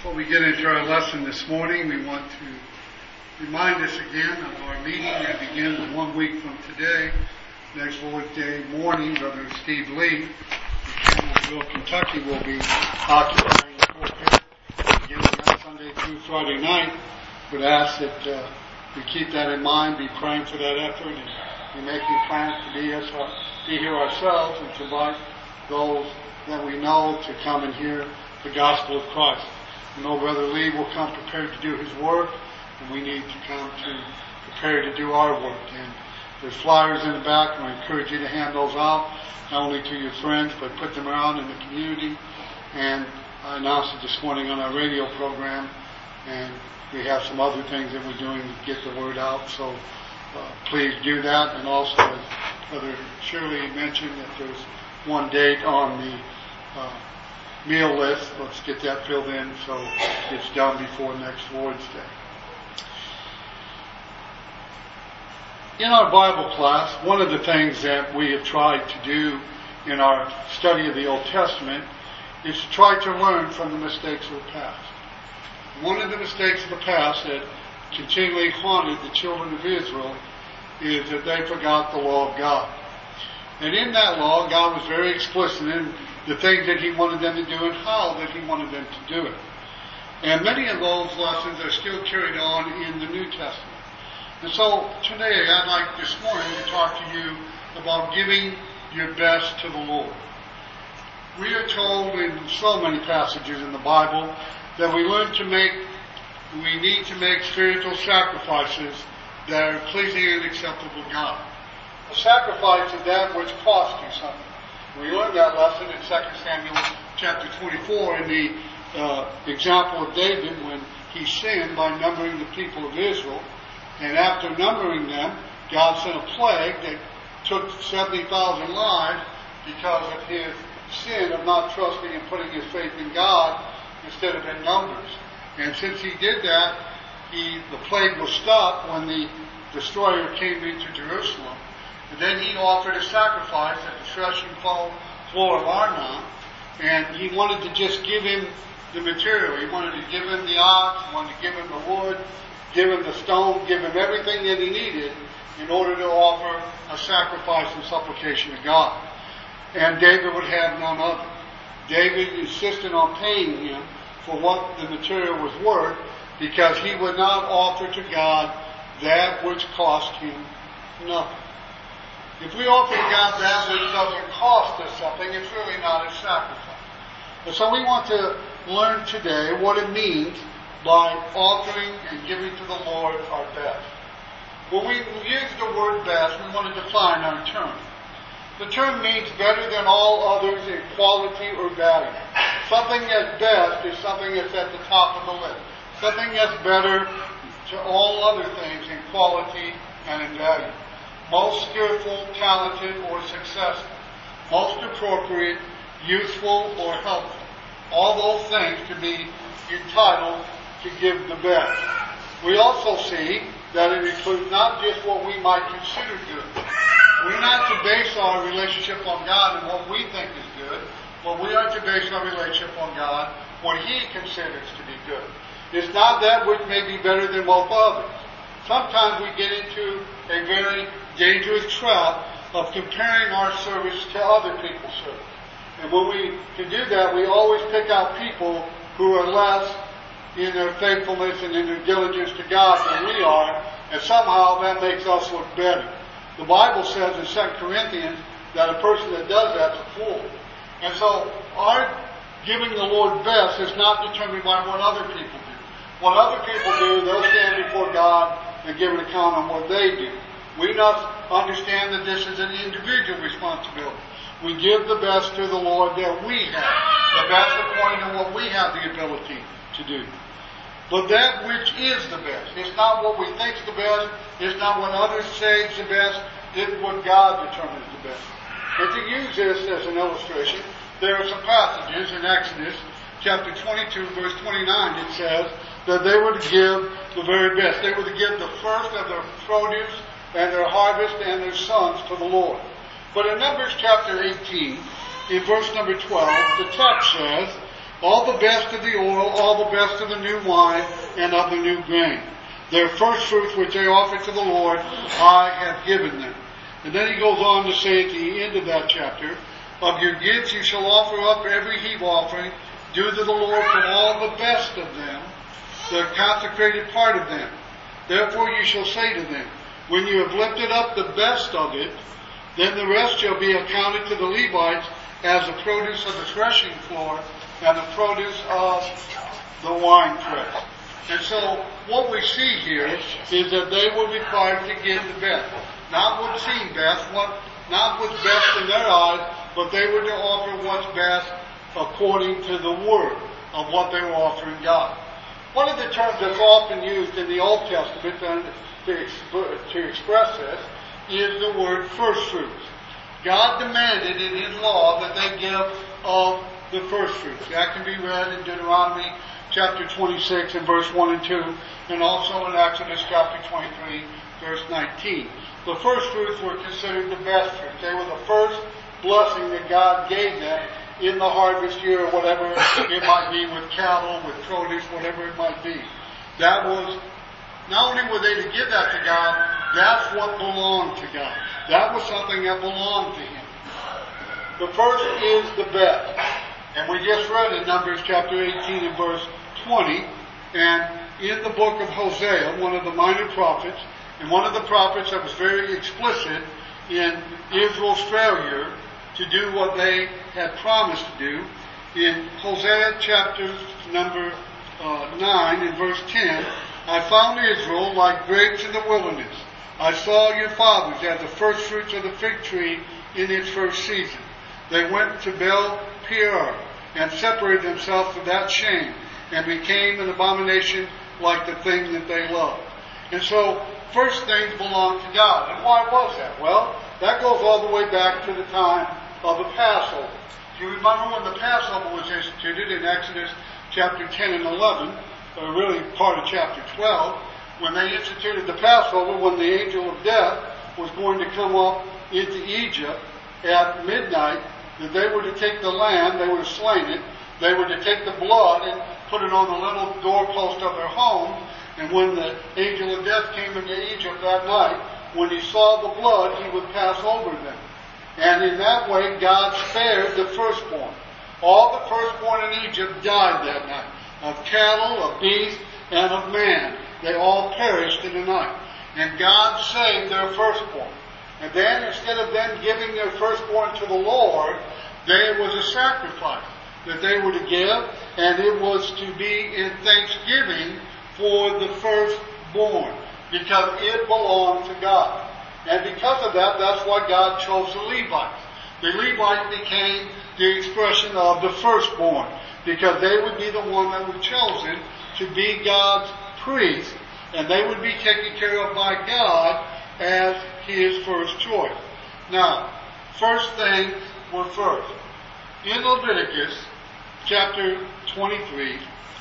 Before we get into our lesson this morning, we want to remind us again of our meeting that begins 1 week from today. Next Lord's Day morning, Brother Steve Lee from Campbellsville, Kentucky, will be occupying the pulpit beginning on Sunday through Friday night. Would ask that we keep that in mind, be praying for that effort, and be making plans to be here ourselves and to invite those that we know to come and hear the gospel of Christ. We know Brother Lee will come prepared to do his work, and we need to come prepared to do our work. And there's flyers in the back, and I encourage you to hand those out, not only to your friends, but put them around in the community. And I announced it this morning on our radio program, and we have some other things that we're doing to get the word out. So please do that. And also, as Brother Shirley mentioned, that there's one date on the meal list. Let's get that filled in so it's done before next Lord's Day. In our Bible class, one of the things that we have tried to do in our study of the Old Testament is to try to learn from the mistakes of the past. One of the mistakes of the past that continually haunted the children of Israel is that they forgot the law of God. And in that law, God was very explicit in the things that He wanted them to do and how that He wanted them to do it. And many of those lessons are still carried on in the New Testament. And so today, I'd like this morning to talk to you about giving your best to the Lord. We are told in so many passages in the Bible that we need to make spiritual sacrifices that are pleasing and acceptable to God. A sacrifice is that which costs you something. We learned that lesson in 2 Samuel chapter 24 in the example of David when he sinned by numbering the people of Israel. And after numbering them, God sent a plague that took 70,000 lives because of his sin of not trusting and putting his faith in God instead of in numbers. And since he did that, the plague was stopped when the destroyer came into Jerusalem. And then he offered a sacrifice at the threshing floor of Arnon, and he wanted to just give him the material. He wanted to give him the ox, he wanted to give him the wood, give him the stone, give him everything that he needed in order to offer a sacrifice and supplication to God. And David would have none of it. David insisted on paying him for what the material was worth because he would not offer to God that which cost him nothing. If we offer to God that which doesn't cost us something, it's really not a sacrifice. And so we want to learn today what it means by offering and giving to the Lord our best. When we use the word best, we want to define our term. The term means better than all others in quality or value. Something that's best is something that's at the top of the list. Something that's better to all other things in quality and in value. Most skillful, talented, or successful. Most appropriate, useful, or helpful. All those things to be entitled to give the best. We also see that it includes not just what we might consider good. We're not to base our relationship on God and what we think is good, but we are to base our relationship on God, what He considers to be good. It's not that which may be better than most others. Sometimes we get into a very dangerous trap of comparing our service to other people's service. And when we can do that, we always pick out people who are less in their faithfulness and in their diligence to God than we are, and somehow that makes us look better. The Bible says in 2 Corinthians that a person that does that's a fool. And so our giving the Lord best is not determined by what other people do. What other people do, they'll stand before God and give an account on what they do. We must understand that this is an individual responsibility. We give the best to the Lord that we have. The best according to what we have the ability to do. But that which is the best. It's not what we think is the best. It's not what others say is the best. It's what God determines the best. And to use this as an illustration, there are some passages in Exodus chapter 22, verse 29. It says that they were to give the very best. They were to give the first of their produce and their harvest and their sons to the Lord. But in Numbers chapter 18, in verse number 12, the text says all the best of the oil, all the best of the new wine, and of the new grain. Their first fruits which they offer to the Lord, I have given them. And then he goes on to say at the end of that chapter, of your gifts you shall offer up every heave offering, due to the Lord from all the best of them, the consecrated part of them. Therefore you shall say to them, when you have lifted up the best of it, then the rest shall be accounted to the Levites as the produce of the threshing floor and the produce of the winepress. And so what we see here is that they were required to give the best. Not what seemed best, not what's best in their eyes, but they were to offer what's best according to the word of what they were offering God. One of the terms that's often used in the Old Testament to express this is the word first fruits. God demanded in His law that they give of the first fruits. That can be read in Deuteronomy chapter 26 and verse 1 and 2, and also in Exodus chapter 23, verse 19. The first fruits were considered the best fruits. They were the first blessing that God gave them in the harvest year, or whatever it might be, with cattle, with produce, whatever it might be. That was, not only were they to give that to God, that's what belonged to God. That was something that belonged to Him. The first is the best. And we just read in Numbers chapter 18 and verse 20, and in the book of Hosea, one of the minor prophets, and one of the prophets that was very explicit in Israel's failure to do what they had promised to do, in Hosea chapter number 9 and verse 10, I found Israel like grapes in the wilderness. I saw your fathers as the first fruits of the fig tree in its first season. They went to Baal Peor and separated themselves without shame and became an abomination like the thing that they loved. And so, first things belong to God. And why was that? Well, that goes all the way back to the time of the Passover. Do you remember when the Passover was instituted in Exodus chapter 10 and 11, or really part of chapter 12, when they instituted the Passover, when the angel of death was going to come up into Egypt at midnight, that they were to take the lamb, they would have slain it, they were to take the blood and put it on the little doorpost of their home, and when the angel of death came into Egypt that night, when he saw the blood, he would pass over them. And in that way, God spared the firstborn. All the firstborn in Egypt died that night, of cattle, of beasts, and of man. They all perished in the night. And God saved their firstborn. And then, instead of them giving their firstborn to the Lord, there was a sacrifice that they were to give, and it was to be in thanksgiving for the firstborn, because it belonged to God. And because of that, that's why God chose the Levites. The Levites became the expression of the firstborn, because they would be the one that was chosen to be God's priest, and they would be taken care of by God as His first choice. Now, first things were first. In Leviticus chapter 23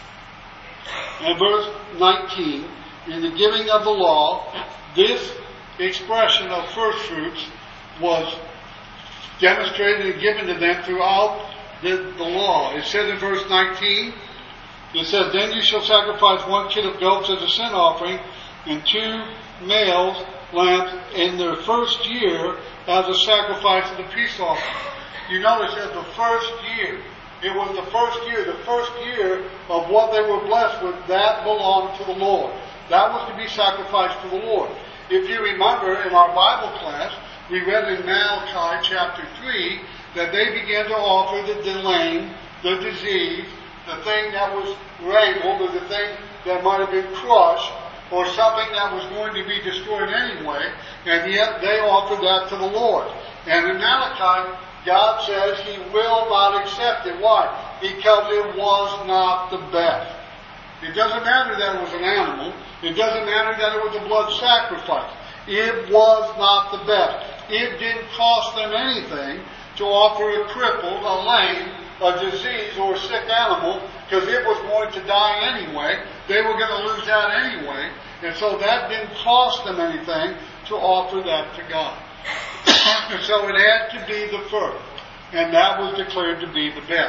and verse 19, in the giving of the law, this expression of first fruits was demonstrated and given to them throughout the law. It says in verse 19, it says, then you shall sacrifice 1 kid of goats as a sin offering, and 2 males lambs in their first year as a sacrifice of the peace offering. You notice that the first year, it was the first year of what they were blessed with, that belonged to the Lord. That was to be sacrificed to the Lord. If you remember in our Bible class, we read in Malachi chapter 3 that they began to offer the lame, the diseased, the thing that was rabbled, or the thing that might have been crushed, or something that was going to be destroyed anyway, and yet they offered that to the Lord. And in Malachi, God says He will not accept it. Why? Because it was not the best. It doesn't matter that it was an animal. It doesn't matter that it was a blood sacrifice. It was not the best. It didn't cost them anything to offer a crippled, a lame, a diseased, or a sick animal, because it was going to die anyway. They were going to lose that anyway. And so that didn't cost them anything to offer that to God. And so it had to be the first. And that was declared to be the best.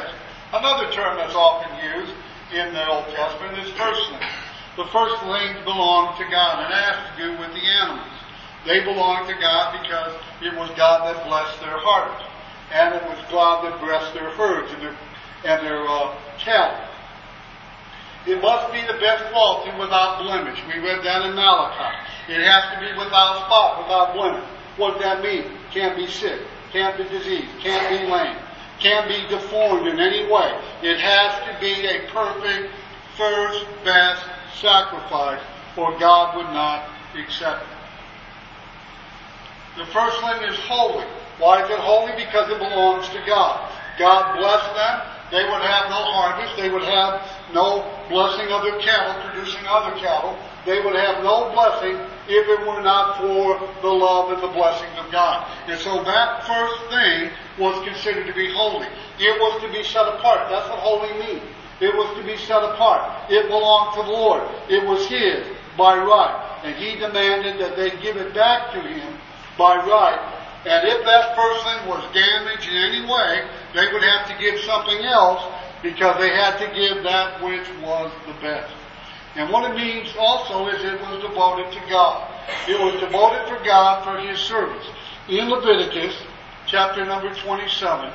Another term that's often used in the Old Testament is firstling. The firstlings belong to God, and it has to do with the animals. They belong to God because it was God that blessed their hearts, and it was God that blessed their herds and their cattle. It must be the best quality without blemish. We read that in Malachi. It has to be without spot, without blemish. What does that mean? Can't be sick, can't be diseased, can't be lame, can't be deformed in any way. It has to be a perfect, first, best sacrifice, or God would not accept it. The firstling is holy. Why is it holy? Because it belongs to God. God blessed them. They would have no harvest. They would have no blessing of their cattle, producing other cattle. They would have no blessing if it were not for the love and the blessings of God. And so that first thing was considered to be holy. It was to be set apart. That's what holy means. It was to be set apart. It belonged to the Lord. It was His by right. And He demanded that they give it back to Him by right. And if that person was damaged in any way, they would have to give something else because they had to give that which was the best. And what it means also is it was devoted to God. It was devoted for God for His service. In Leviticus, chapter number 27,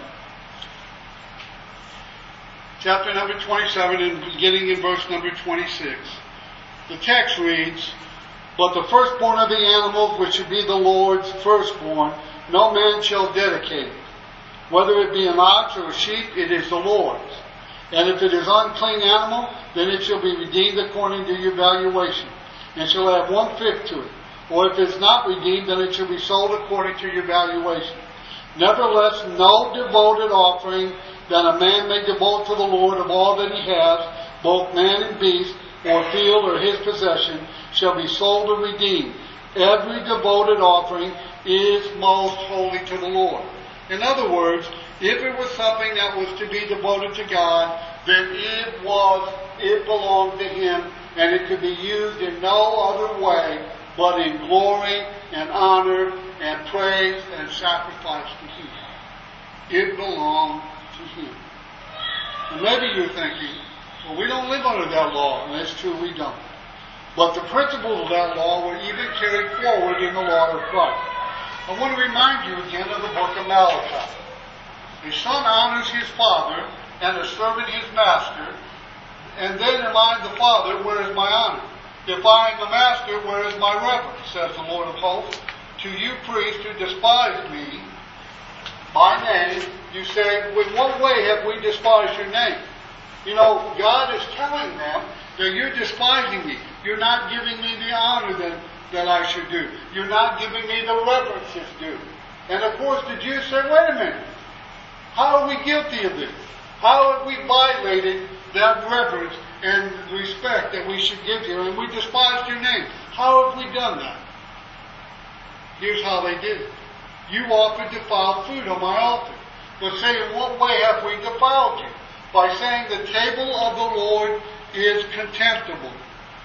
and beginning in verse number 26, the text reads, "But the firstborn of the animals, which should be the Lord's firstborn, no man shall dedicate it. Whether it be an ox or a sheep, it is the Lord's. And if it is unclean animal, then it shall be redeemed according to your valuation, and shall have 1/5 to it. Or if it is not redeemed, then it shall be sold according to your valuation. Nevertheless, no devoted offering that a man may devote to the Lord of all that he has, both man and beast, or field or his possession, shall be sold or redeemed. Every devoted offering is most holy to the Lord." In other words, if it was something that was to be devoted to God, then it belonged to Him, and it could be used in no other way but in glory and honor and praise and sacrifice to Him. It belonged to Him. And maybe you're thinking, well, we don't live under that law, and it's true, we don't. But the principles of that law were even carried forward in the law of Christ. I want to remind you again of the book of Malachi. A son honors his father, and a servant his master. And then remind the father, where is my honor? If I am the master, where is my reverence? Says the Lord of hosts. To you priests who despise me, my name, you say, in what way have we despised your name? You know, God is telling them that you're despising me. You're not giving me the honor that I should do. You're not giving me the reverence that's due. And of course the Jews say, wait a minute. How are we guilty of this? How have we violated that reverence and respect that we should give you? And we despised your name. How have we done that? Here's how they did it. You offered defiled food on my altar. But say, in what way have we defiled you? By saying the table of the Lord is contemptible.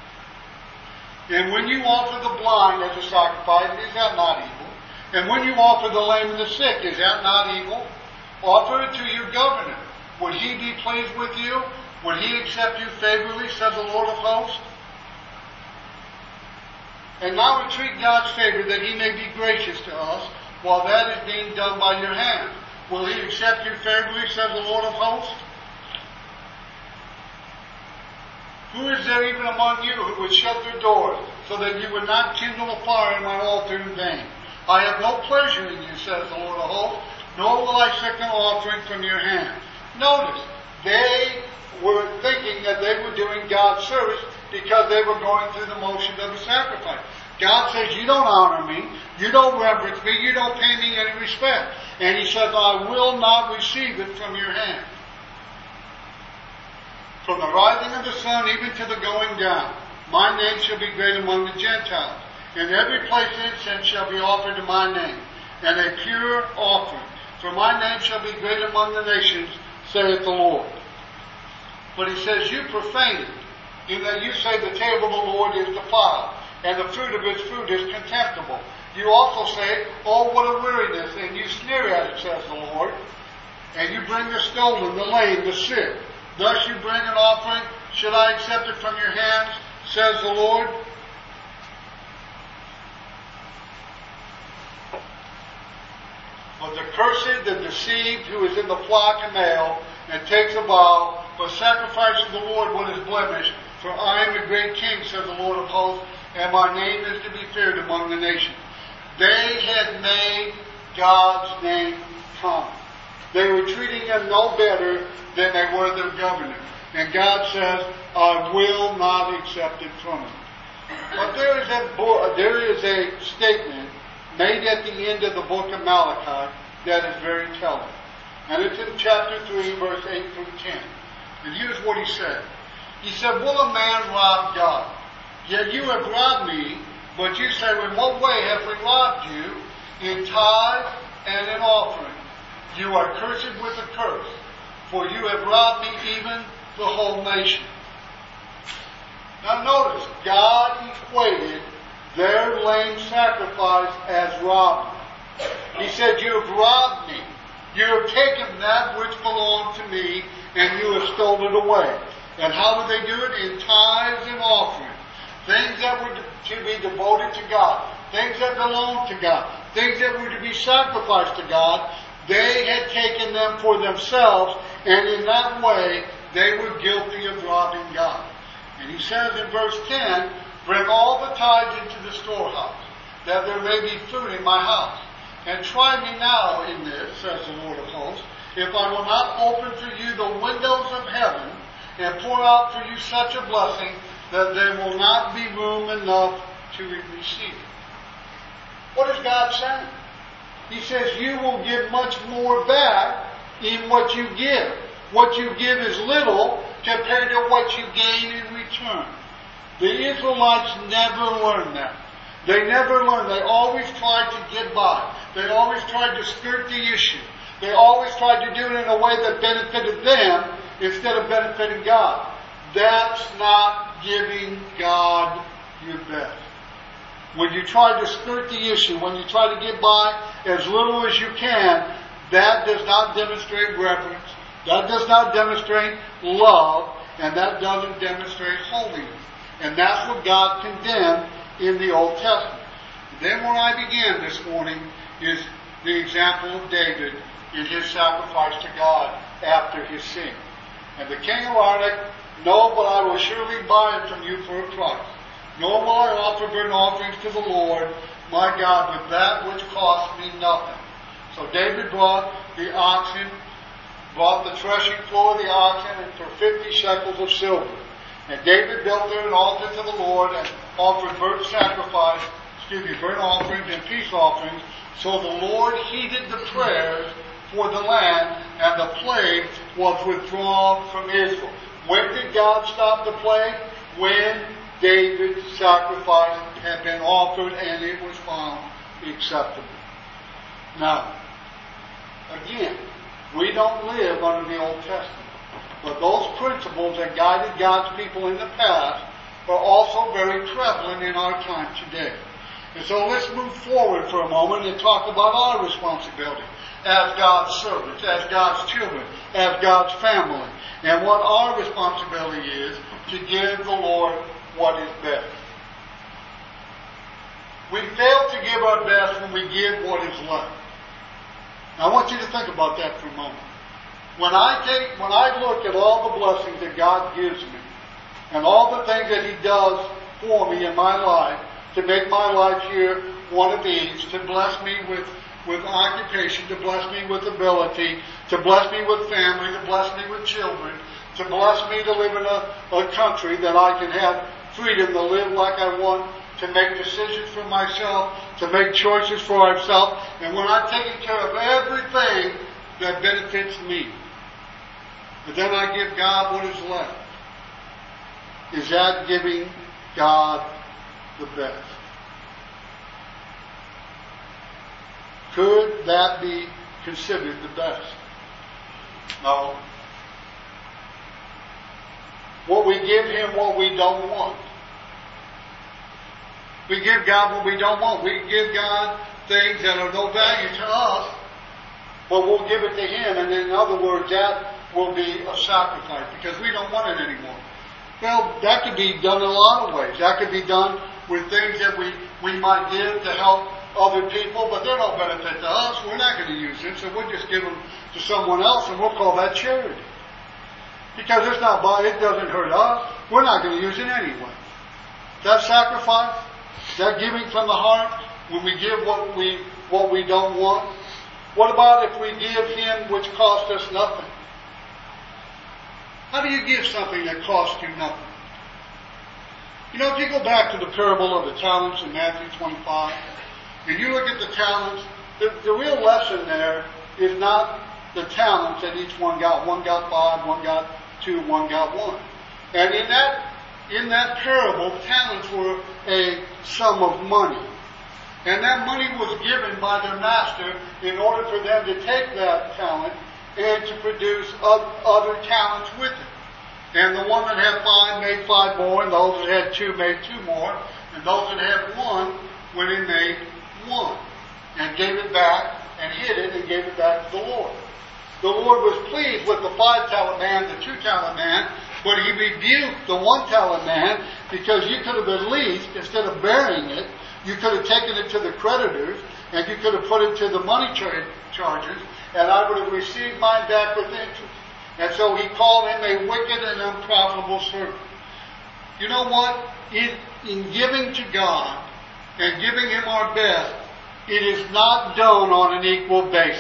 And when you offer the blind as a sacrifice, is that not evil? And when you offer the lame and the sick, is that not evil? Offer it to your governor. Would he be pleased with you? Would he accept you favorably, says the Lord of hosts? And now entreat God's favor that He may be gracious to us, while that is being done by your hand. Will He accept you favorably, says the Lord of hosts? Who is there even among you who would shut their doors, so that you would not kindle a fire in my altar in vain? I have no pleasure in you, says the Lord of hosts, nor will I accept an offering from your hand. Notice, they were thinking that they were doing God's service because they were going through the motions of the sacrifice. God says, you don't honor me, you don't reverence me, you don't pay me any respect. And He says, I will not receive it from your hand. From the rising of the sun even to the going down, my name shall be great among the Gentiles. In every place incense shall be offered to my name, and a pure offering. For my name shall be great among the nations, saith the Lord. But He says, you profane it, in that you say the table of the Lord is defiled, and the fruit of its fruit is contemptible. You also say, oh, what a weariness, and you sneer at it, says the Lord. and you bring the stolen, the lame, the sick. Thus you bring an offering. Should I accept it from your hands, says the Lord? But the cursed, the deceived, who is in the flock and male, and takes a vow, for sacrifice to the Lord what is blemished. For I am the great king, said the Lord of hosts, and my name is to be feared among the nations. They had made God's name common. They were treating him no better than they were their governor. And God says, I will not accept it from him. But there is a statement made at the end of the book of Malachi that is very telling. And it's in chapter 3, verse 8 through 10. And here's what he said. He said, will a man rob God? Yet you have robbed me, but you say, in what way have we robbed you? In tithe and in offering. You are cursed with a curse, for you have robbed me, even the whole nation. Now notice, God equated their lame sacrifice as robbery. He said, you have robbed me. You have taken that which belonged to me, and you have stolen it away. And how would they do it? In tithes and offerings. Things that were to be devoted to God. Things that belonged to God. Things that were to be sacrificed to God. They had taken them for themselves, and in that way, they were guilty of robbing God. And he says in verse 10, bring all the tithes into the storehouse, that there may be food in my house. And try me now in this, says the Lord of hosts, if I will not open for you the windows of heaven, and pour out for you such a blessing, that there will not be room enough to receive it. What is God saying? He says, you will give much more back in what you give. What you give is little compared to what you gain in return. The Israelites never learned that. They never learned. They always tried to get by. They always tried to skirt the issue. They always tried to do it in a way that benefited them instead of benefiting God. That's not giving God your best. When you try to skirt the issue, when you try to get by as little as you can, that does not demonstrate reverence. That does not demonstrate love. And that doesn't demonstrate holiness. And that's what God condemned in the Old Testament. Then where I began this morning is the example of David in his sacrifice to God after his sin. And the king of Amalek, no, but I will surely buy it from you for a price. Nor will I offer burnt offerings to the Lord my God with that which cost me nothing. So David brought the oxen, bought the threshing floor of the oxen, and for 50 shekels of silver. And David built there an altar to the Lord and offered burnt offerings and peace offerings. So the Lord heeded the prayers for the land, and the plague was withdrawn from Israel. When did God stop the plague? When David's sacrifice had been offered and it was found acceptable. Now, again, we don't live under the Old Testament. But those principles that guided God's people in the past are also very prevalent in our time today. And so let's move forward for a moment and talk about our responsibility as God's servants, as God's children, as God's family, and what our responsibility is to give the Lord what is best. We fail to give our best when we give what is left. Now, I want you to think about that for a moment. When I look at all the blessings that God gives me, and all the things that He does for me in my life, to make my life here one of ease, to bless me with occupation, to bless me with ability, to bless me with family, to bless me with children, to bless me to live in a country that I can have freedom to live like I want, to make decisions for myself, to make choices for myself, and when I'm taking care of everything that benefits me, but then I give God what is left. Is that giving God the best? Could that be considered the best? No. What we give Him what we don't want. We give God what we don't want. We give God things that are no value to us, but we'll give it to Him. And in other words, that will be a sacrifice because we don't want it anymore. Well, that could be done in a lot of ways. That could be done with things that we might give to help other people, but they're no benefit to us. We're not going to use it, so we'll just give them to someone else, and we'll call that charity. Because it doesn't hurt us. We're not going to use it anyway. That sacrifice, that giving from the heart, when we give what we don't want. What about if we give Him which cost us nothing? How do you give something that costs you nothing? You know, if you go back to the parable of the talents in Matthew 25, and you look at the talents, the real lesson there is not the talents that each one got. One got 5, one got 2, one got 1. And in that parable, talents were a sum of money. And that money was given by their master in order for them to take that talent and to produce other talents with it. And the one that had 5 made 5 more, and those that had 2 made 2 more, and those that had 1 went and made 1, and gave it back, and hid it, and gave it back to the Lord. The Lord was pleased with the 5-talent man, the 2-talent man, but He rebuked the 1-talent man because you could have at least, instead of burying it, you could have taken it to the creditors, and you could have put it to the money charges, and I would have received mine back with interest. And so He called him a wicked and unprofitable servant. You know what? In giving to God and giving Him our best, it is not done on an equal basis.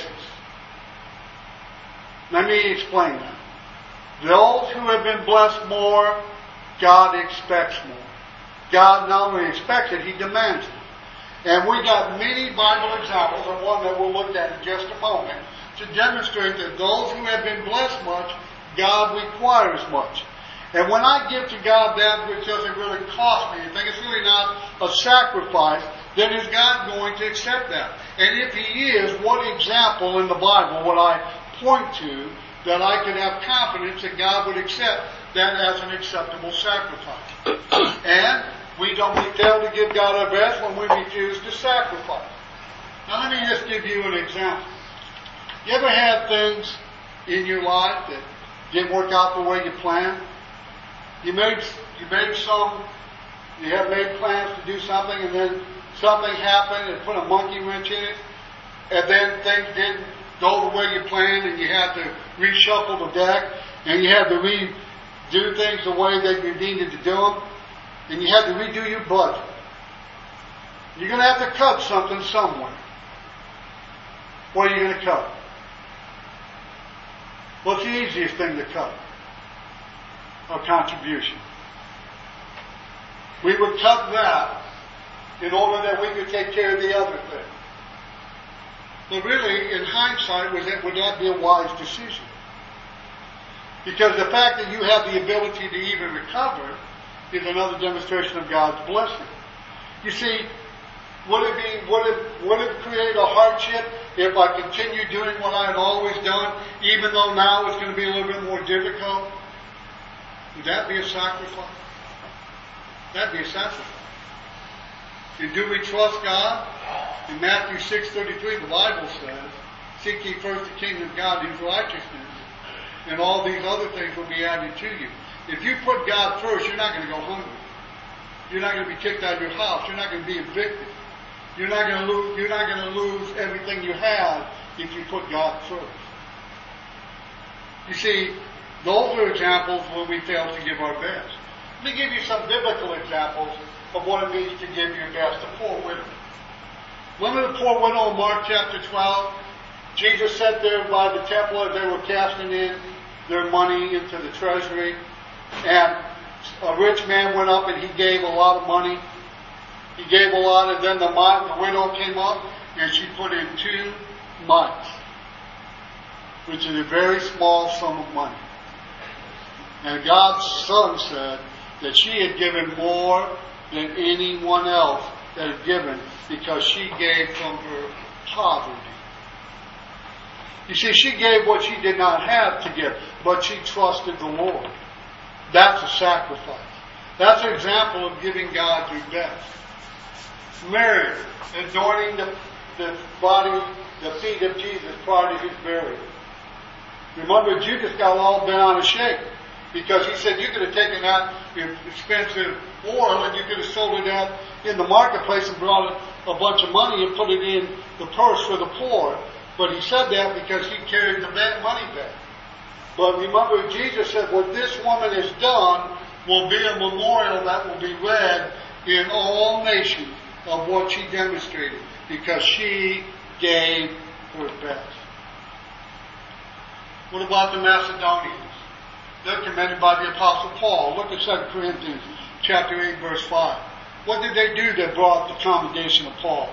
Let me explain that. Those who have been blessed more, God expects more. God not only expects it, He demands it. And we got many Bible examples, and one that we'll look at in just a moment, to demonstrate that those who have been blessed much, God requires much. And when I give to God that which doesn't really cost me anything, it's really not a sacrifice, then is God going to accept that? And if He is, what example in the Bible would I point to that I could have confidence that God would accept that as an acceptable sacrifice? And we fail to give God our best when we refuse to sacrifice. Now let me just give you an example. You ever had things in your life that didn't work out the way you planned? You have made plans to do something, and then something happened and put a monkey wrench in it, and then things didn't go the way you planned, and you had to reshuffle the deck, and you had to redo things the way that you needed to do them, and you had to redo your budget. You're going to have to cut something somewhere. What are you going to cut? What's the easiest thing to cut? A contribution. We would cut that in order that we could take care of the other thing. But really, in hindsight, would that be a wise decision? Because the fact that you have the ability to even recover is another demonstration of God's blessing. You see, would it create a hardship if I continue doing what I had always done, even though now it's going to be a little bit more difficult? Would that be a sacrifice? That'd be a sacrifice. And do we trust God? In Matthew 6:33, the Bible says, "Seek ye first the kingdom of God and His righteousness, and all these other things will be added to you." If you put God first, you're not going to go hungry. You're not going to be kicked out of your house. You're not going to be evicted. You're not going to lose everything you have if you put God first. You see, those are examples where we fail to give our best. Let me give you some biblical examples of what it means to give your best. The poor widow. Remember the poor widow in Mark chapter 12? Jesus sat there by the temple as they were casting in their money into the treasury. And a rich man went up and he gave a lot of money. He gave a lot, and then the widow came up and she put in 2 mites, which is a very small sum of money. And God's Son said that she had given more than anyone else that had given because she gave from her poverty. You see, she gave what she did not have to give, but she trusted the Lord. That's a sacrifice. That's an example of giving God your best. Mary, anointing the body the feet of Jesus prior to his burial. Remember, Judas got all bent out of shape because he said, you could have taken out your expensive oil and you could have sold it out in the marketplace and brought a bunch of money and put it in the purse for the poor. But he said that because he carried the money back. But remember, Jesus said, what this woman has done will be a memorial that will be read in all nations of what she demonstrated, because she gave her best. What about the Macedonians? They're commended by the Apostle Paul. Look at 2 Corinthians chapter 8, verse 5. What did they do that brought the commendation of Paul?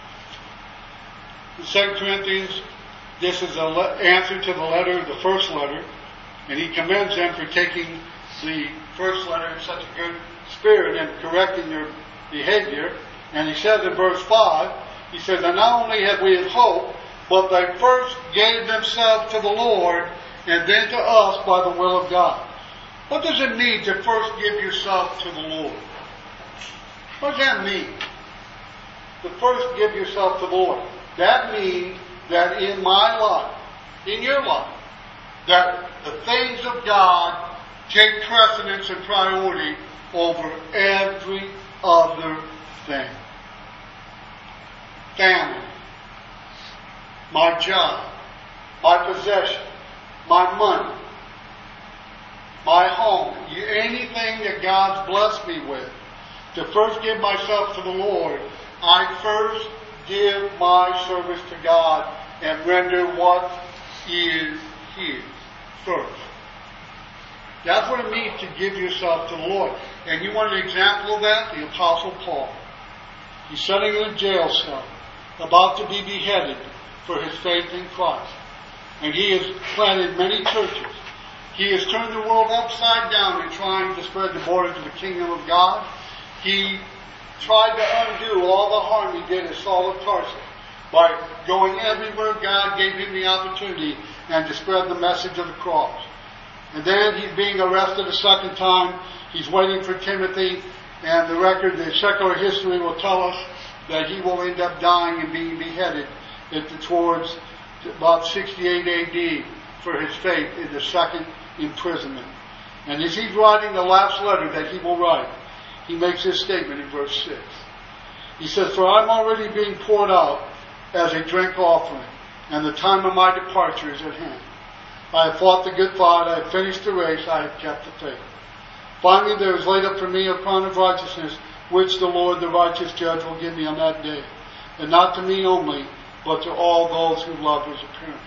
In 2 Corinthians, this is an answer to the letter, the first letter, and he commends them for taking the first letter in such a good spirit and correcting their behavior. And he says in verse 5, he says, and not only have we hope, but they first gave themselves to the Lord and then to us by the will of God. What does it mean to first give yourself to the Lord? What does that mean? To first give yourself to the Lord. That means that in my life, in your life, that the things of God take precedence and priority over every other thing. Family, my job, my possession, my money, my home, anything that God's blessed me with, to first give myself to the Lord, I first give my service to God and render what is His first. That's what it means to give yourself to the Lord. And you want an example of that? The Apostle Paul. He's sitting in a jail cell, about to be beheaded for his faith in Christ. And he has planted many churches. He has turned the world upside down in trying to spread the word of the kingdom of God. He tried to undo all the harm he did as Saul of Tarsus by going everywhere God gave him the opportunity and to spread the message of the cross. And then he's being arrested a second time. He's waiting for Timothy, and the record, the secular history will tell us that he will end up dying and being beheaded towards about 68 AD for his faith in the second imprisonment. And as he's writing the last letter that he will write, he makes this statement in verse 6. He says, for I'm already being poured out as a drink offering, and the time of my departure is at hand. I have fought the good fight, I have finished the race, I have kept the faith. Finally, there is laid up for me a crown of righteousness, which the Lord, the righteous judge, will give me on that day. And not to me only, but to all those who love his appearing.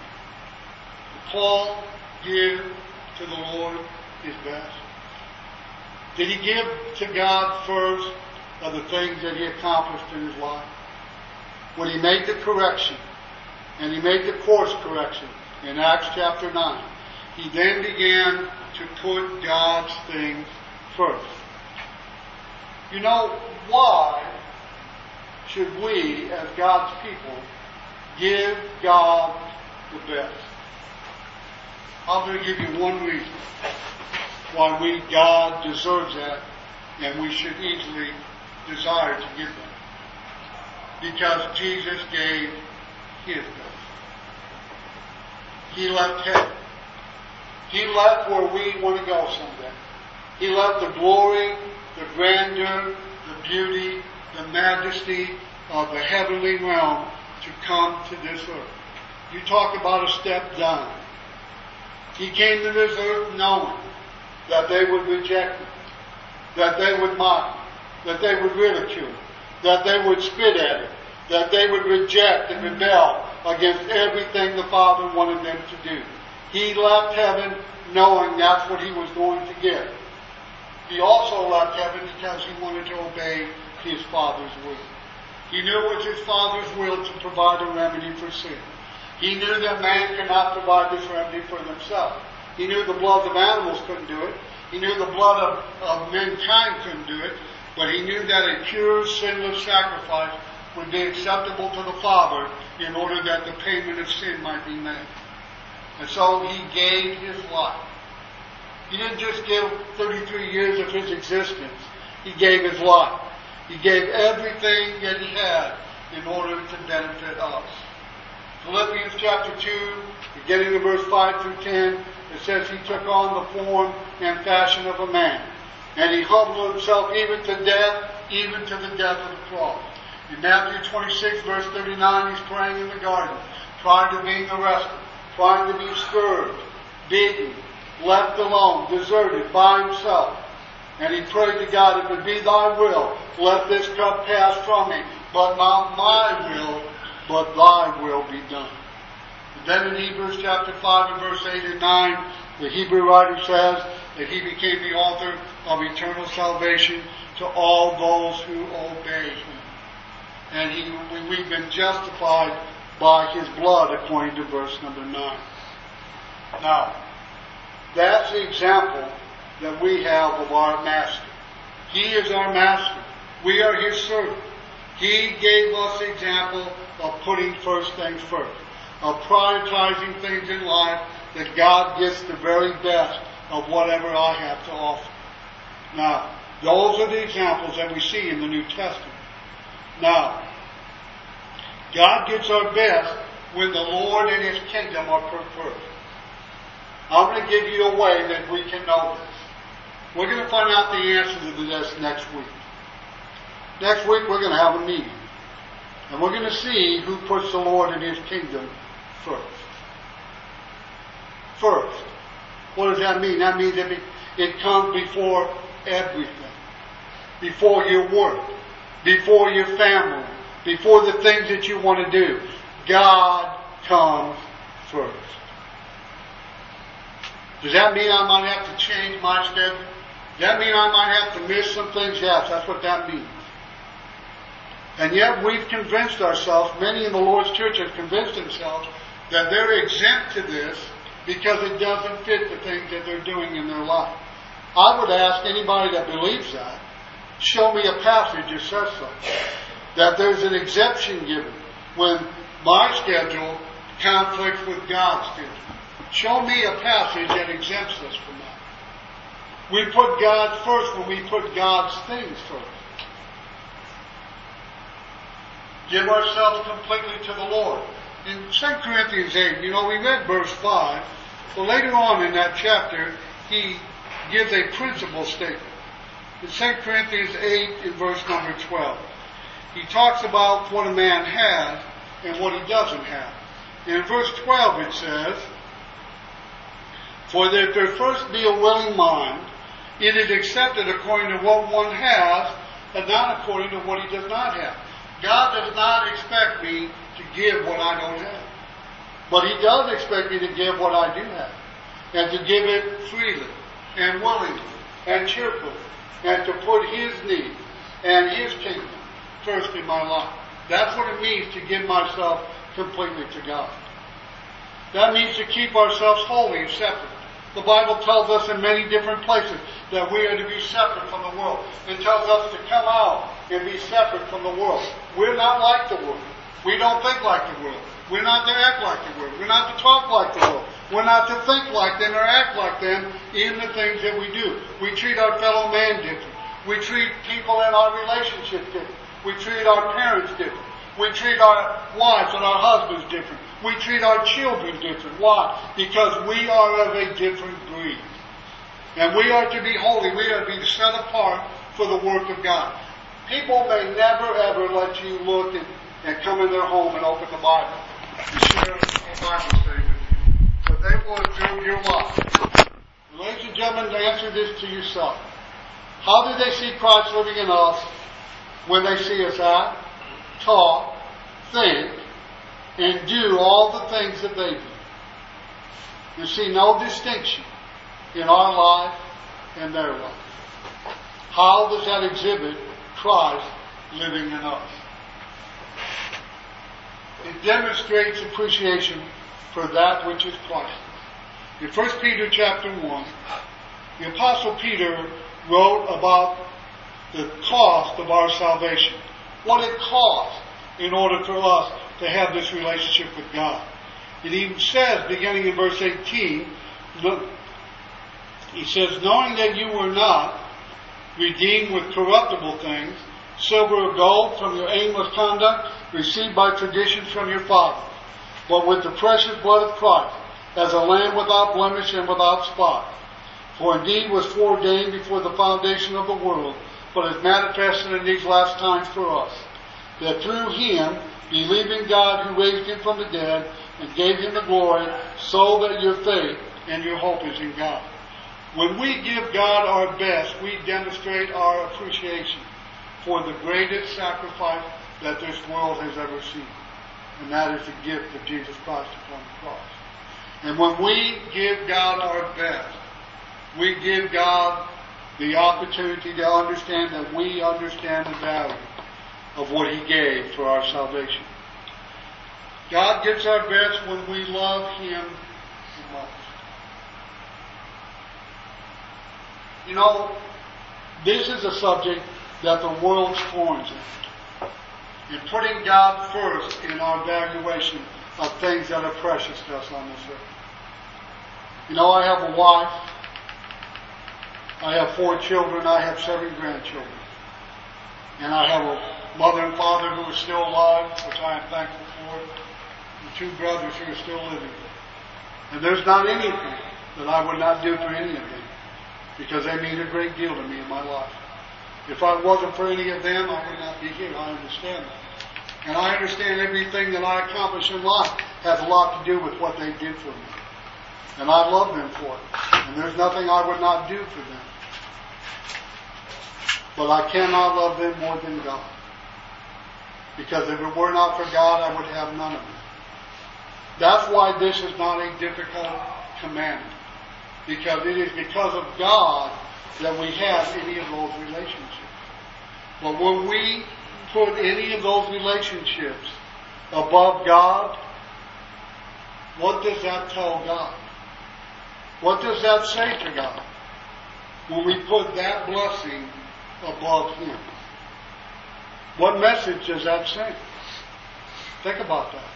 Paul give to the Lord his best. Did he give to God first of the things that he accomplished in his life? When he made the correction, and he made the course correction in Acts chapter 9, he then began to put God's things first. You know, why should we, as God's people, give God the best? I'm going to give you one reason why God deserves that, and we should easily desire to give that. Because Jesus gave his best. He left heaven. He left where we want to go someday. He left the glory, the grandeur, the beauty, the majesty of the heavenly realm to come to this earth. You talk about a step down. He came to this earth knowing that they would reject him, that they would mock him, that they would ridicule him, that they would spit at him, that they would reject and rebel against everything the Father wanted them to do. He left heaven knowing that's what he was going to get. He also left heaven because he wanted to obey his Father's will. He knew it was his Father's will to provide a remedy for sin. He knew that man cannot provide this remedy for themselves. He knew the blood of animals couldn't do it. He knew the blood of mankind couldn't do it. But he knew that a pure, sinless sacrifice would be acceptable to the Father in order that the payment of sin might be made. And so he gave his life. He didn't just give 33 years of his existence. He gave his life. He gave everything that he had in order to benefit us. Philippians chapter 2, beginning in verse 5 through 10, it says he took on the form and fashion of a man. And he humbled himself even to death, even to the death of the cross. In Matthew 26, verse 39, he's praying in the garden, trying to be arrested, trying to be scourged, beaten, left alone, deserted by himself. And he prayed to God, if it be thy will, let this cup pass from me, but not my will, but thy will be done. And then in Hebrews chapter 5 and verse 8 and 9, the Hebrew writer says that he became the author of eternal salvation to all those who obey him. And we've been justified by his blood, according to verse number 9. Now, that's the example that we have of our Master. He is our Master. We are his servant. He gave us the example of putting first things first, of prioritizing things in life that God gets the very best of whatever I have to offer. Now, those are the examples that we see in the New Testament. Now, God gets our best when the Lord and his kingdom are put first. I'm going to give you a way that we can know this. We're going to find out the answer to this next week. Next week we're going to have a meeting. And we're going to see who puts the Lord and his kingdom first. First. What does that mean? That means that it comes before everything. Before your work. Before your family. Before the things that you want to do. God comes first. Does that mean I might have to change my schedule? Does that mean I might have to miss some things? Yes, that's what that means. And yet we've convinced ourselves, many in the Lord's church have convinced themselves that they're exempt to this because it doesn't fit the things that they're doing in their life. I would ask anybody that believes that, show me a passage that says so. That there's an exemption given when my schedule conflicts with God's schedule. Show me a passage that exempts us from that. We put God first when we put God's things first. Give ourselves completely to the Lord. In 2 Corinthians 8, we read verse 5, but later on in that chapter, he gives a principle statement. In 2 Corinthians 8, in verse number 12, he talks about what a man has and what he doesn't have. And in verse 12 it says, for if there first be a willing mind, it is accepted according to what one has, and not according to what he does not have. God does not expect me to give what I don't have. But he does expect me to give what I do have. And to give it freely, and willingly, and cheerfully, and to put his needs and his kingdom first in my life. That's what it means to give myself completely to God. That means to keep ourselves holy and separate. The Bible tells us in many different places that we are to be separate from the world. It tells us to come out and be separate from the world. We're not like the world. We don't think like the world. We're not to act like the world. We're not to talk like the world. We're not to think like them or act like them in the things that we do. We treat our fellow man different. We treat people in our relationships different. We treat our parents different. We treat our wives and our husbands different. We treat our children different. Why? Because we are of a different breed. And we are to be holy. We are to be set apart for the work of God. People may never ever let you look and come in their home and open the Bible and share a Bible study with you. But they will observe your life. Ladies and gentlemen, answer this to yourself. How do they see Christ living in us when they see us act, talk, think, and do all the things that they do? You see no distinction in our life and their life. How does that exhibit Christ living in us? It demonstrates appreciation for that which is Christ. In 1 Peter chapter 1, the Apostle Peter wrote about the cost of our salvation. What it costs in order for us to have this relationship with God. It even says, beginning in verse 18, he says, knowing that you were not redeemed with corruptible things, silver or gold, from your aimless conduct, received by traditions from your fathers, but with the precious blood of Christ, as a lamb without blemish and without spot. For indeed was foreordained before the foundation of the world, but is manifested in these last times for us, that through him, believing God who raised him from the dead and gave him the glory, so that your faith and your hope is in God. When we give God our best, we demonstrate our appreciation for the greatest sacrifice that this world has ever seen. And that is the gift of Jesus Christ upon the cross. And when we give God our best, we give God the opportunity to understand that we understand the value of what he gave for our salvation. God gets our best when we love him the most. You know, this is a subject that the world scorns in putting God first in our valuation of things that are precious to us on this earth. You know, I have a wife, I have 4 children, I have 7 grandchildren. And I have a mother and father who are still alive, which I am thankful for, and 2 brothers who are still living. And there's not anything that I would not do for any of them, because they mean a great deal to me in my life. If I wasn't for any of them, I would not be here. I understand that. And I understand everything that I accomplish in life has a lot to do with what they did for me. And I love them for it. And there's nothing I would not do for them. But I cannot love them more than God. Because if it were not for God, I would have none of them. That's why this is not a difficult commandment. Because it is because of God that we have any of those relationships. But when we put any of those relationships above God, what does that tell God? What does that say to God? When we put that blessing above him. What message does that send? Think about that.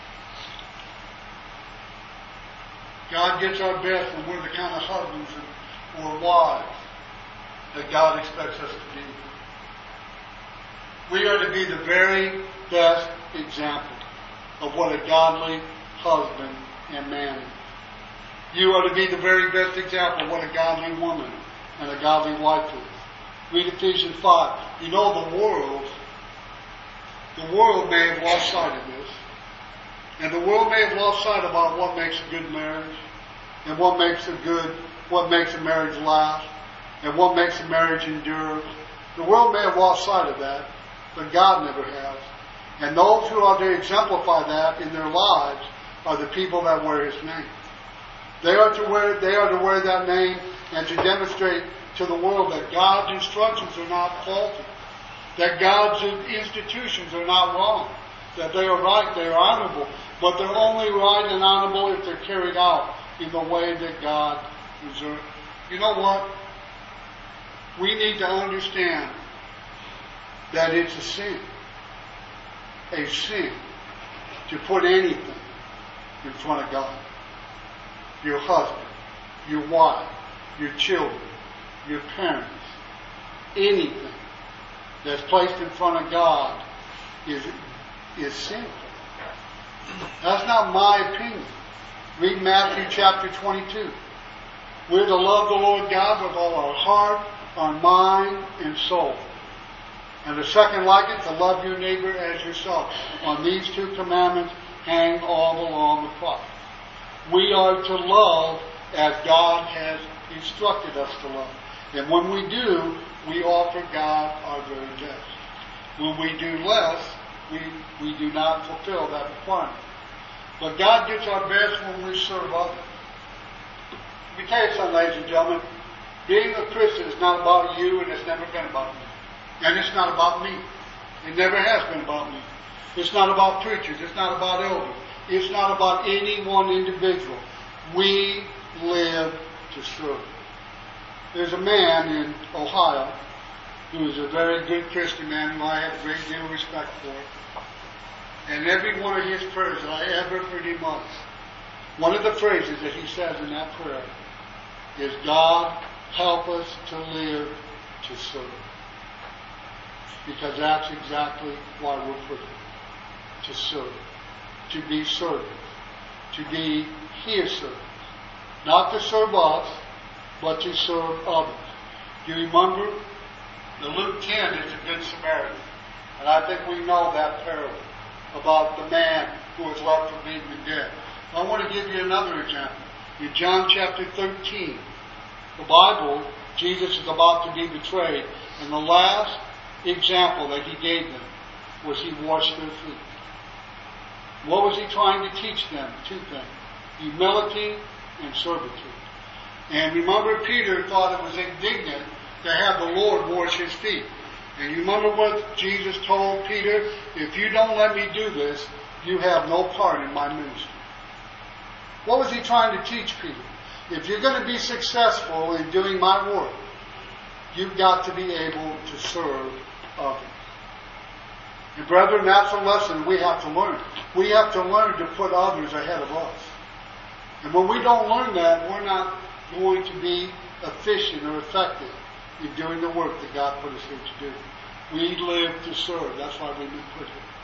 God gets our best when we're the kind of husbands or wives that God expects us to be. We are to be the very best example of what a godly husband and man is. You are to be the very best example of what a godly woman and a godly wife is. Read Ephesians 5. You know the world may have lost sight of this. And the world may have lost sight about what makes a good marriage and what makes a marriage last and what makes a marriage endure. The world may have lost sight of that, but God never has. And those who are to exemplify that in their lives are the people that wear his name. They are to wear that name and to demonstrate to the world that God's instructions are not faulty, that God's institutions are not wrong, that they are right, they are honorable, but they're only right and honorable if they're carried out in the way that God reserved. You know what? We need to understand that it's a sin to put anything in front of God. Your husband, your wife, your children, your parents, anything that's placed in front of God is sinful. That's not my opinion. Read Matthew chapter 22. We're to love the Lord God with all our heart, our mind, and soul. And the second like it, to love your neighbor as yourself. On these 2 commandments hang all along the cross. We are to love as God has instructed us to love. And when we do, we offer God our very best. When we do less, we do not fulfill that requirement. But God gets our best when we serve others. Let me tell you something, ladies and gentlemen. Being a Christian is not about you, and it's never been about me. And it's not about me. It never has been about me. It's not about preachers. It's not about elders. It's not about any one individual. We live to serve. There's a man in Ohio who is a very good Christian man who I have a great deal of respect for. And every one of his prayers that I ever heard him utter, one of the phrases that he says in that prayer is, God, help us to live to serve. Because that's exactly why we're put here. To serve. to be servants, to be His servants. Not to serve us, but to serve others. Do you remember? The Luke 10 is the Good Samaritan. And I think we know that parable about the man who was left for being dead. I want to give you another example. In John chapter 13, the Bible, Jesus is about to be betrayed, and the last example that He gave them was He washed their feet. What was He trying to teach them? Two things: humility and servitude. And remember, Peter thought it was indignant to have the Lord wash his feet. And you remember what Jesus told Peter? If you don't let me do this, you have no part in my ministry. What was He trying to teach Peter? If you're going to be successful in doing my work, you've got to be able to serve others. And brethren, that's a lesson we have to learn. We have to learn to put others ahead of us. And when we don't learn that, we're not going to be efficient or effective in doing the work that God put us here to do. We live to serve. That's why we've been put here.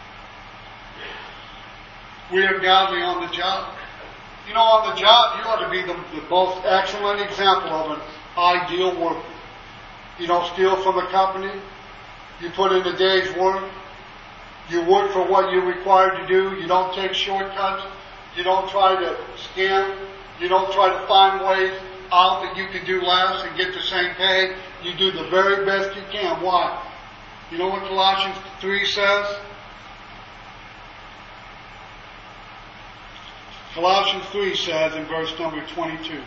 We are godly on the job. You know, on the job, you ought to be the most excellent example of an ideal worker. You don't steal from the company. You put in a day's work. You work for what you're required to do. You don't take shortcuts. You don't try to scam. You don't try to find ways out that you can do less and get the same pay. You do the very best you can. Why? You know what Colossians 3 says? Colossians 3 says in verse number 22.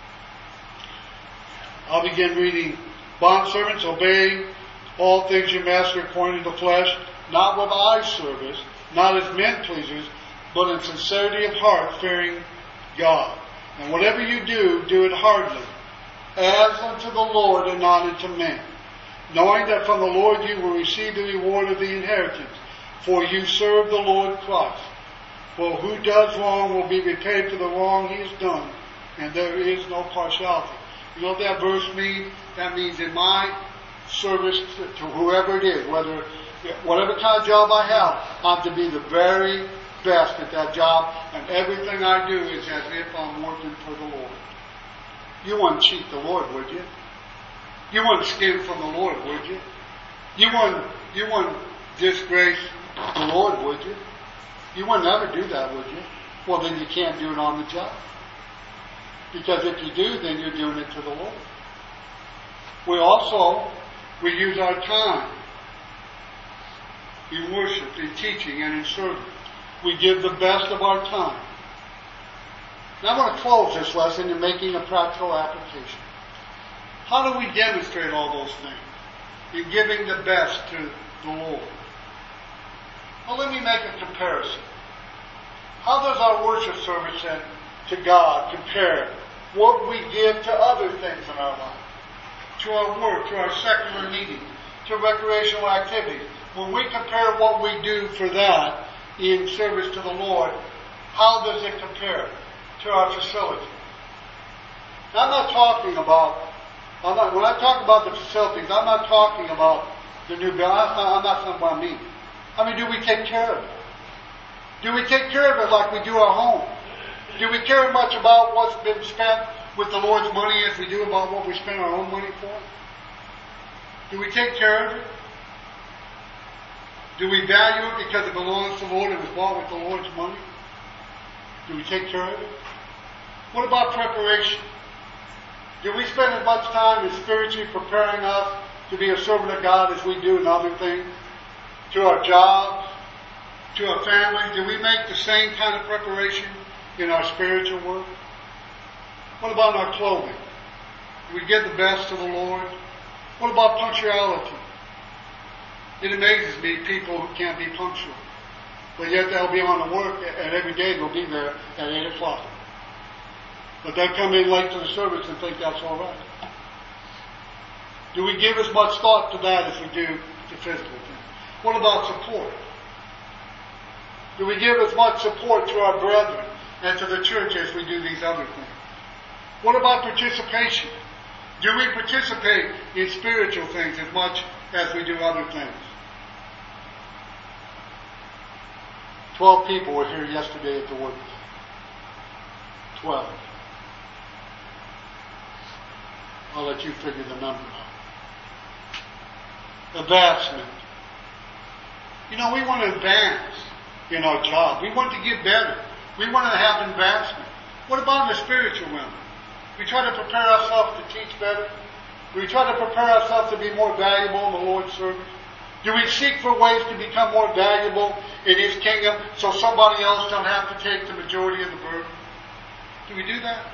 I'll begin reading. Bondservants, obey all things your master according to the flesh, not with eye service, not as men pleasers, but in sincerity of heart, fearing God. And whatever you do, do it heartily, as unto the Lord and not unto men, knowing that from the Lord you will receive the reward of the inheritance, for you serve the Lord Christ. For who does wrong will be repaid for the wrong he has done, and there is no partiality. You know what that verse means? That means in my service to whoever it is, whatever kind of job I have, I'm to be the very best at that job, and everything I do is as if I'm working for the Lord. You wouldn't cheat the Lord, would you? You wouldn't skim from the Lord, would you? You wouldn't disgrace the Lord, would you? You wouldn't ever do that, would you? Well, then you can't do it on the job. Because if you do, then you're doing it to the Lord. We use our time in worship, in teaching, and in service. We give the best of our time. Now I want to close this lesson in making a practical application. How do we demonstrate all those things? In giving the best to the Lord. Well, let me make a comparison. How does our worship service then to God compare what we give to other things in our life? To our work, to our secular meetings, to recreational activities. When we compare what we do for that in service to the Lord, how does it compare to our facility? Now, when I talk about the facilities, I'm not talking about the new building. I'm not talking about me. I mean, do we take care of it? Do we take care of it like we do our home? Do we care much about what's been spent with the Lord's money as we do about what we spend our own money for? Do we take care of it? Do we value it because it belongs to the Lord and was bought with the Lord's money? Do we take care of it? What about preparation? Do we spend as much time as spiritually preparing us to be a servant of God as we do in other things? To our jobs? To our families? Do we make the same kind of preparation in our spiritual work? What about our clothing? Do we give the best to the Lord? What about punctuality? It amazes me people who can't be punctual. But yet they'll be on the work and every day they'll be there at 8 o'clock. But they'll come in late to the service and think that's all right. Do we give as much thought to that as we do to physical things? What about support? Do we give as much support to our brethren and to the church as we do these other things? What about participation? Do we participate in spiritual things as much as we do other things? 12 people were here yesterday at the work. 12. I'll let you figure the number out. Advancement. We want to advance in our job. We want to get better. We want to have advancement. What about in the spiritual realm? We try to prepare ourselves to teach better. We try to prepare ourselves to be more valuable in the Lord's service. Do we seek for ways to become more valuable in His kingdom so somebody else don't have to take the majority of the burden? Do we do that?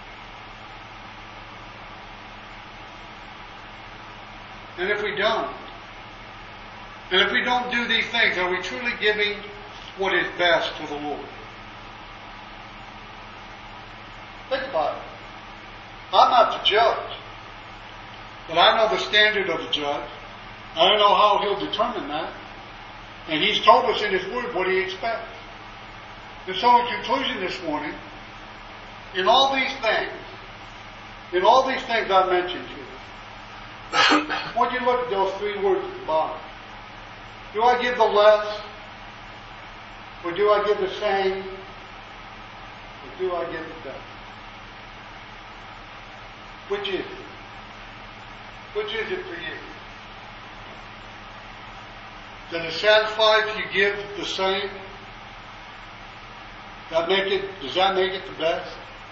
And if we don't do these things, are we truly giving what is best to the Lord? Think about it. I'm not the judge, but I know the standard of the judge. I don't know how He'll determine that. And He's told us in His Word what He expects. And so in conclusion this morning, in all these things I mentioned to you, I want you to look at those 3 words at the bottom. Do I give the less? Or do I give the same? Or do I give the best? Which is it? Which is it for you? Does it satisfy if you give the same? Does that make it the best?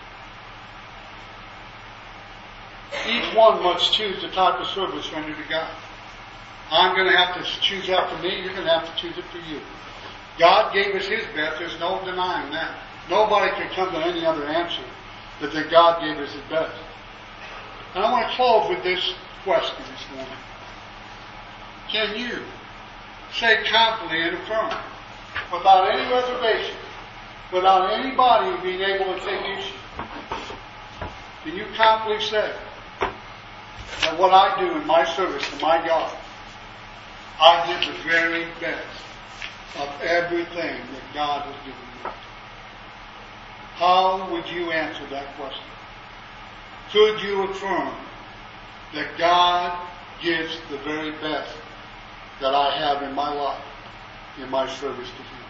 Each one must choose the type of service rendered to God. I'm going to have to choose that for me. You're going to have to choose it for you. God gave us His best. There's no denying that. Nobody can come to any other answer but that God gave us His best. And I want to close with this question this morning. Can you say confidently and affirm, without any reservation, without anybody being able to take issue, can you confidently say that what I do in my service to my God, I give the very best of everything that God has given me? How would you answer that question? Could you affirm that God gives the very best that I have in my life, in my service to Him?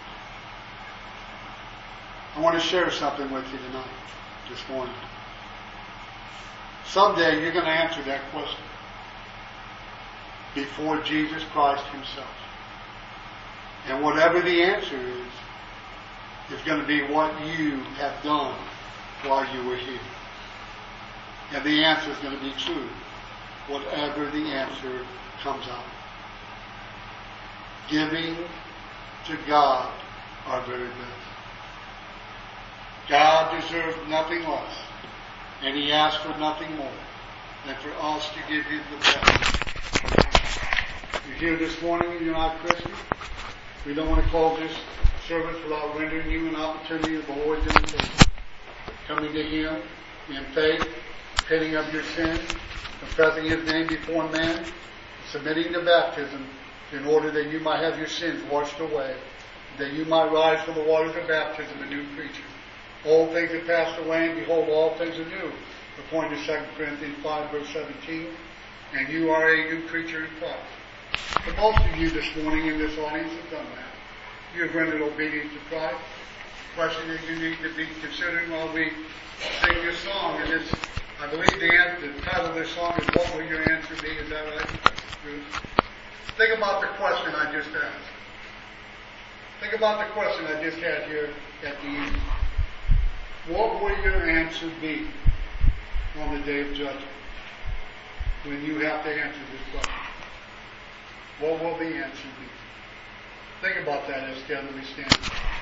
I want to share something with you tonight, this morning. Someday you're going to answer that question before Jesus Christ Himself. And whatever the answer is going to be what you have done while you were here. And the answer is going to be true, whatever the answer comes out. Giving to God our very best. God deserves nothing less, and He asks for nothing more than for us to give Him the best. You're here this morning and you're not Christian. We don't want to close this service without rendering you an opportunity of the Lord's invitation. Coming to Him in faith, repenting of your sin, confessing His name before men, submitting to baptism in order that you might have your sins washed away, that you might rise from the waters of baptism a new creature. All things have passed away, and behold, all things are new, according to 2 Corinthians 5, verse 17, and you are a new creature in Christ. But most of you this morning in this audience have done that. You have rendered obedience to Christ. The question that you need to be considering while we sing this song, and it's, I believe the title of this song is What Will Your Answer Be? Is that right, Bruce? Think about the question I just asked. Think about the question I just had here at the end. What will your answer be on the day of judgment when you have to answer this question? What will the answer be? Think about that as together we stand.